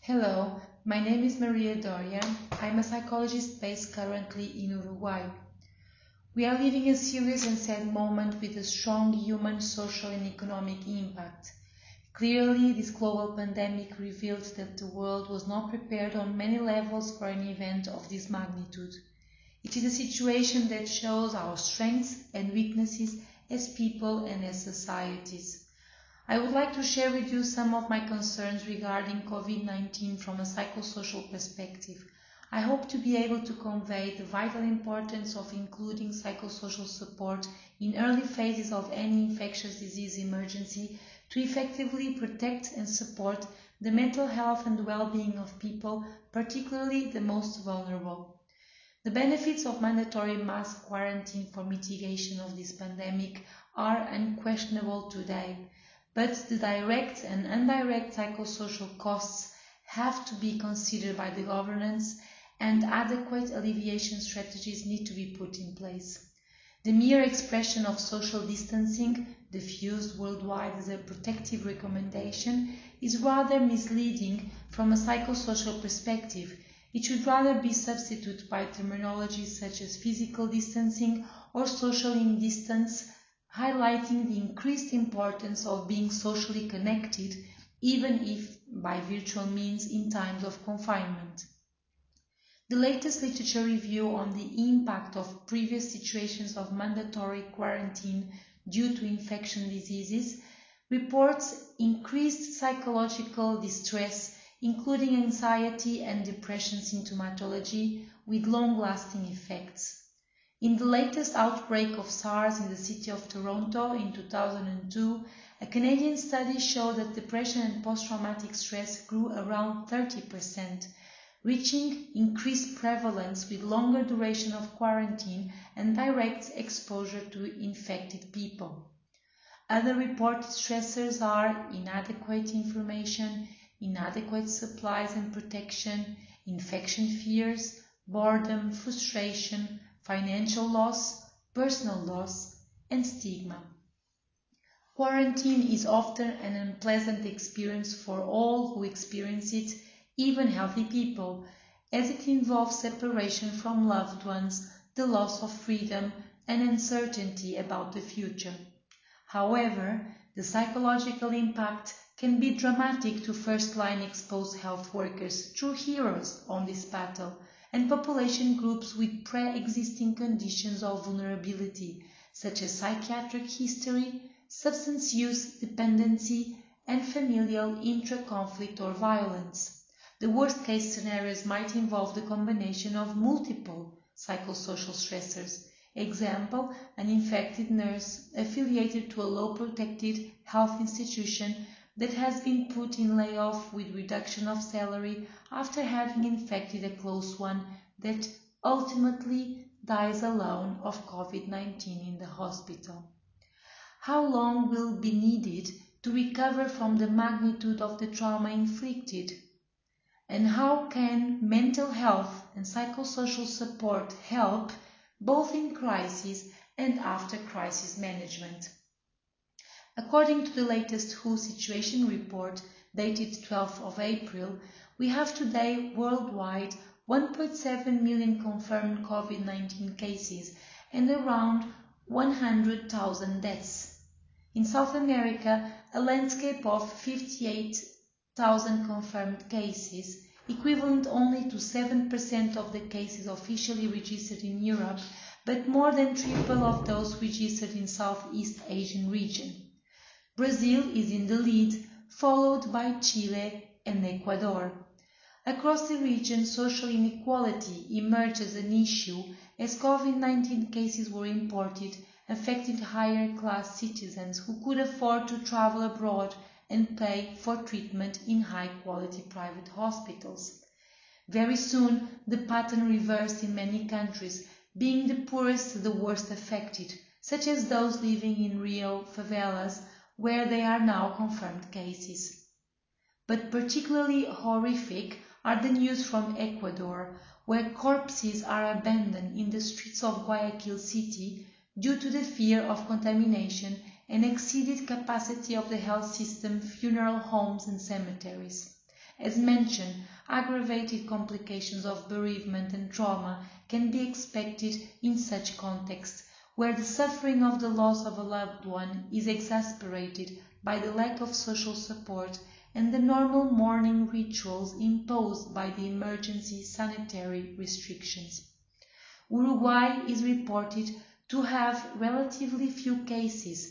Hello, my name is Maria Doria. I'm a psychologist based currently in Uruguay. We are living a serious and sad moment with a strong human, social and economic impact. Clearly, this global pandemic revealed that the world was not prepared on many levels for an event of this magnitude. It is a situation that shows our strengths and weaknesses as people and as societies. I would like to share with you some of my concerns regarding COVID-19 from a psychosocial perspective. I hope to be able to convey the vital importance of including psychosocial support in early phases of any infectious disease emergency to effectively protect and support the mental health and well-being of people, particularly the most vulnerable. The benefits of mandatory mass quarantine for mitigation of this pandemic are unquestionable today. But the direct and indirect psychosocial costs have to be considered by the governance, and adequate alleviation strategies need to be put in place. The mere expression of social distancing, diffused worldwide as a protective recommendation, is rather misleading from a psychosocial perspective. It should rather be substituted by terminologies such as physical distancing or socially distance, highlighting the increased importance of being socially connected, even if by virtual means in times of confinement. The latest literature review on the impact of previous situations of mandatory quarantine due to infection diseases reports increased psychological distress, including anxiety and depression symptomatology, with long-lasting effects. In the latest outbreak of SARS in the city of Toronto in 2002, a Canadian study showed that depression and post-traumatic stress grew around 30%, reaching increased prevalence with longer duration of quarantine and direct exposure to infected people. Other reported stressors are inadequate information, inadequate supplies and protection, infection fears, boredom, frustration, financial loss, personal loss, and stigma. Quarantine is often an unpleasant experience for all who experience it, even healthy people, as it involves separation from loved ones, the loss of freedom, and uncertainty about the future. However, the psychological impact can be dramatic to first-line exposed health workers, true heroes on this battle, and population groups with pre-existing conditions of vulnerability, such as psychiatric history, substance use dependency, and familial intra-conflict or violence. The worst-case scenarios might involve the combination of multiple psychosocial stressors. Example, an infected nurse affiliated to a low-protected health institution that has been put in layoff with reduction of salary after having infected a close one that ultimately dies alone of COVID-19 in the hospital. How long will be needed to recover from the magnitude of the trauma inflicted? And how can mental health and psychosocial support help both in crisis and after crisis management? According to the latest WHO Situation Report, dated 12th of April, we have today worldwide 1.7 million confirmed COVID-19 cases and around 100,000 deaths. In South America, a landscape of 58,000 confirmed cases, equivalent only to 7% of the cases officially registered in Europe, but more than triple of those registered in Southeast Asian region. Brazil is in the lead, followed by Chile and Ecuador. Across the region, social inequality emerged as an issue as COVID-19 cases were imported, affecting higher-class citizens who could afford to travel abroad and pay for treatment in high-quality private hospitals. Very soon, the pattern reversed in many countries, being the poorest the worst affected, such as those living in Rio favelas, where there are now confirmed cases. But particularly horrific are the news from Ecuador, where corpses are abandoned in the streets of Guayaquil City due to the fear of contamination and exceeded capacity of the health system, funeral homes and cemeteries. As mentioned, aggravated complications of bereavement and trauma can be expected in such contexts, where the suffering of the loss of a loved one is exacerbated by the lack of social support and the normal mourning rituals imposed by the emergency sanitary restrictions. Uruguay is reported to have relatively few cases,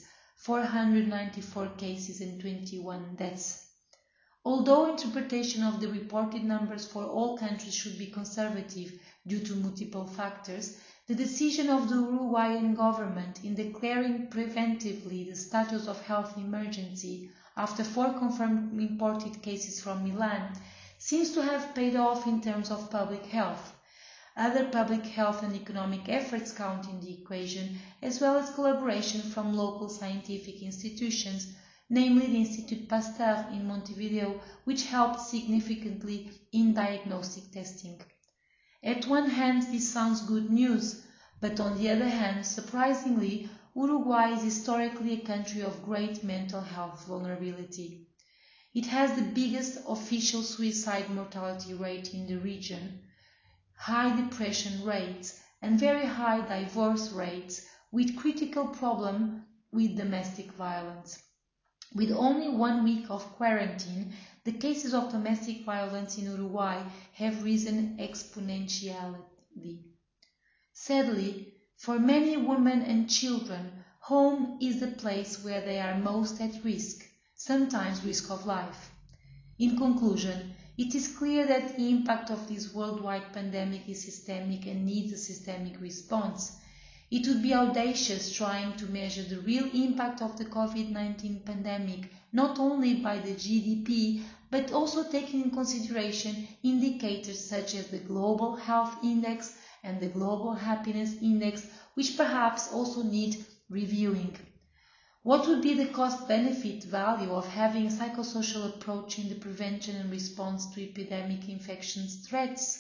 494 cases and 21 deaths. Although interpretation of the reported numbers for all countries should be conservative due to multiple factors, the decision of the Uruguayan government in declaring preventively the status of health emergency after 4 confirmed imported cases from Milan seems to have paid off in terms of public health. Other public health and economic efforts count in the equation, as well as collaboration from local scientific institutions, namely the Institut Pasteur in Montevideo, which helped significantly in diagnostic testing. At one hand, this sounds good news, but on the other hand, surprisingly, Uruguay is historically a country of great mental health vulnerability. It has the biggest official suicide mortality rate in the region, high depression rates, and very high divorce rates, with critical problem with domestic violence. With only 1 week of quarantine, the cases of domestic violence in Uruguay have risen exponentially. Sadly, for many women and children, home is the place where they are most at risk, sometimes risk of life. In conclusion, it is clear that the impact of this worldwide pandemic is systemic and needs a systemic response. It would be audacious trying to measure the real impact of the COVID-19 pandemic, not only by the GDP, but also taking in consideration indicators such as the Global Health Index and the Global Happiness Index, which perhaps also need reviewing. What would be the cost-benefit value of having a psychosocial approach in the prevention and response to epidemic infections threats?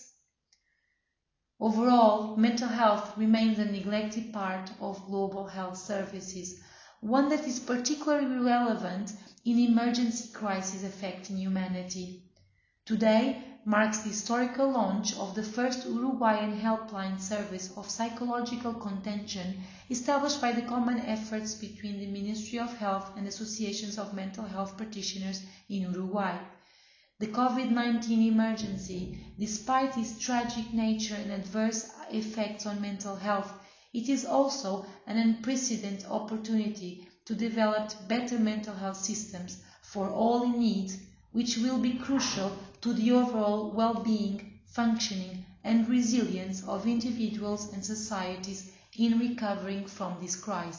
Overall, mental health remains a neglected part of global health services, one that is particularly relevant in emergency crises affecting humanity. Today marks the historical launch of the first Uruguayan helpline service of psychological contention established by the common efforts between the Ministry of Health and associations of mental health practitioners in Uruguay. The COVID-19 emergency, despite its tragic nature and adverse effects on mental health, it is also an unprecedented opportunity to develop better mental health systems for all in need, which will be crucial to the overall well-being, functioning and resilience of individuals and societies in recovering from this crisis.